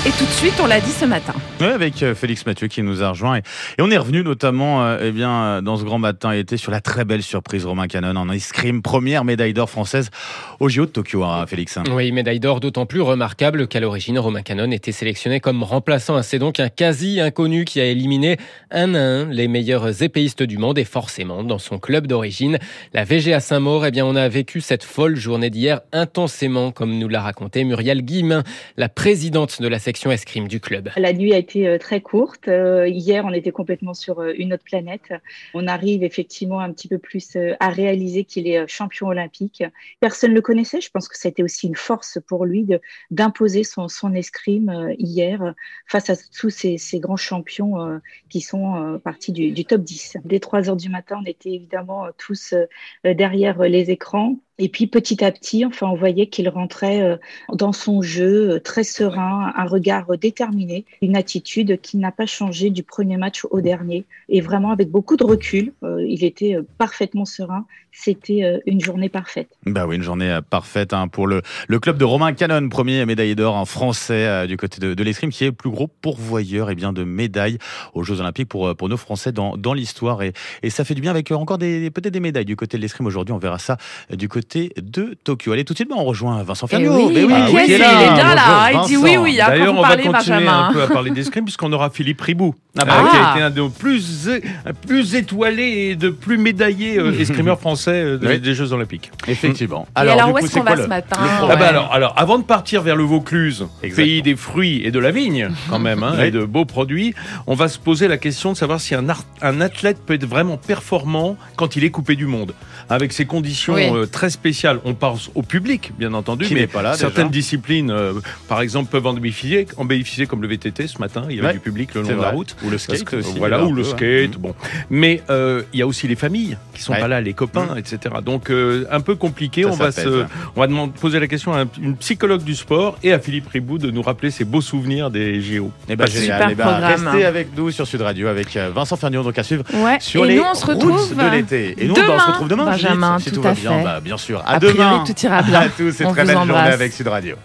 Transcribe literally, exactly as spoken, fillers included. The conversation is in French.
Et tout de suite, on l'a dit ce matin. Oui, avec Félix Mathieu qui nous a rejoint. Et, et on est revenu notamment euh, eh bien, dans ce grand matin été sur la très belle surprise Romain Canon en escrime. Première médaille d'or française au J O de Tokyo, hein, Félix. Oui, médaille d'or d'autant plus remarquable qu'à l'origine, Romain Canon était sélectionné comme remplaçant. C'est donc un quasi-inconnu qui a éliminé un à un les meilleurs épéistes du monde et forcément dans son club d'origine. La V G A Saint-Maur, eh bien, on a vécu cette folle journée d'hier intensément, comme nous l'a raconté Muriel Guillemin, la présidente de la section escrime du club. La nuit a été très courte. Euh, hier, on était complètement sur une autre planète. On arrive effectivement un petit peu plus à réaliser qu'il est champion olympique. Personne ne le connaissait. Je pense que ça a été aussi une force pour lui de, d'imposer son, son escrime hier face à tous ces, ces grands champions euh, qui sont euh, partis du, du top dix. Dès trois heures du matin, on était évidemment tous euh, derrière les écrans. Et puis petit à petit, enfin, on voyait qu'il rentrait dans son jeu très serein, un regard déterminé, une attitude qui n'a pas changé du premier match au dernier. Et vraiment avec beaucoup de recul, il était parfaitement serein. C'était une journée parfaite. Bah oui, une journée parfaite hein, pour le, le club de Romain Canon, premier médaillé d'or en français euh, du côté de, de l'escrime, qui est le plus gros pourvoyeur eh bien, de médailles aux Jeux Olympiques pour, pour nos Français dans, dans l'histoire. Et, et ça fait du bien avec encore des, peut-être des médailles du côté de l'escrime aujourd'hui. On verra ça du côté de Tokyo. Allez, tout de suite, on rejoint Vincent Ferniaud. Oui, oui, ah, oui, il est là, là, déjà là. Bonjour, il dit oui, oui. D'ailleurs, on va parler, continuer Benjamin. un peu à parler d'escrime puisqu'on aura Philippe Ribou, ah bah, euh, oui. qui a été un des plus, plus étoilés et de plus médaillés euh, escrimeurs français euh, des, oui. des Jeux Olympiques. Effectivement. Et alors, du où coup, est-ce c'est qu'on quoi va le- ce matin le Ah programme bah alors, alors, avant de partir vers le Vaucluse, Exactement. pays des fruits et de la vigne, quand même, hein, Oui. et de beaux produits, on va se poser la question de savoir si un, art- un athlète peut être vraiment performant quand il est coupé du monde. Avec ces conditions Oui. euh, très spéciales, on pense au public, bien entendu, Qui mais n'est pas là, certaines déjà. disciplines, euh, par exemple, peuvent en bénéficier, en bénéficier comme le V T T ce matin, il y avait Ouais, du public le long c'est de la vrai. route. Ou le skate Parce que, aussi, Voilà, il y a ou un le peu, skate, bon. Mais euh, il y a aussi les familles qui sont Ouais. pas là, les copains, Mmh. et cetera. Donc, euh, un peu compliqué. Ça, on, ça va pèse, se, hein. on va demander, poser la question à un- une psychologue du sport et à Philippe Ribou de nous rappeler ses beaux souvenirs des J O. Eh ben, Pas génial. super Eh ben, programme. restez avec nous sur Sud Radio avec euh, Vincent Fernion, donc à suivre Ouais. sur Et les nous, on se routes retrouve de l'été. Et nous, demain, on se retrouve demain, Benjamin, Judith, si tout tout va à bien, fait. bah, bien sûr. À A priori, demain. tout ira bien. À tous, c'est On très vous belle journée embrasse. avec Sud Radio.